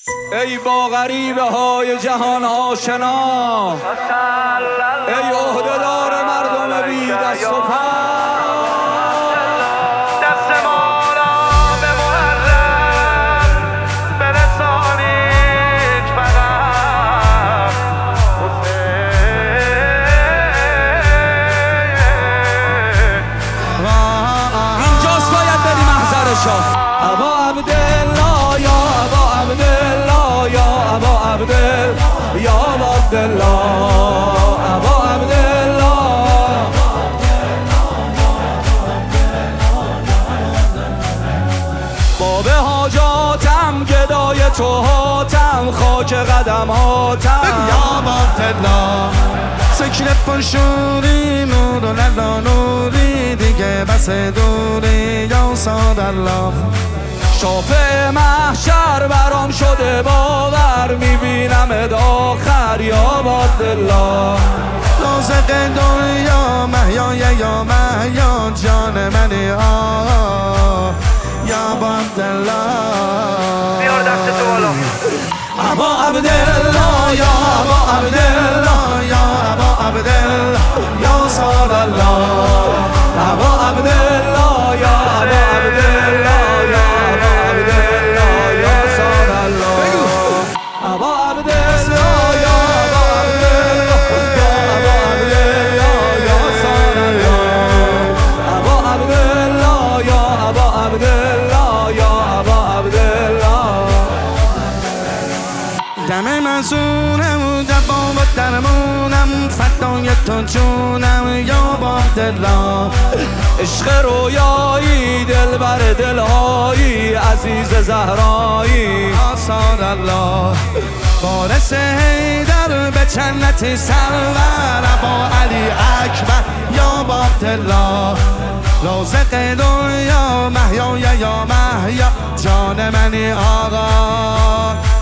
ای با غریبه های جهان آشنا، ای عهده‌دار مردم بی دست و پا، دست ما را به محرم برسانید فقط اینجاست باید بری محضر شاه. ابا عبدالله یا ابا عبدالله یا ابا عبدالله یا ابا عبدالله ابا عبدالله باب حاجاتم گدای تو هاتم خاک قدم هاتم یا عبدالله سکر پرشوری نور و للا نوری دیگه بس دوری یا سادالله شافع محشر برام شده باور میبینم آخر یا عبدالله رازق دنیا محیا یا محیا جان منی یا عبدالله بیار دست تو بالا ابا عبدالله یا ابا عبدالله یا ابا عبدالله یا سادالله ابا عبدالله یا ابا عبدالله یا ابا عبدالله یا سادالله ابا عبدالله یا ابا عبدالله یا ابا عبدالله یا سادالله ابا عبدالله یا ابا عبدالله یا ابا عبدالله دم منصورم دبام و درمونم فدای تو جونم یا عبدالله عشق رویایی دلبر دلهایی عزیز زهرایی آثار الله وارث حیدر به جنت سرور ابا علی اکبر یا عبدالله رازق دنیا محیا یا محیا جان منی آقا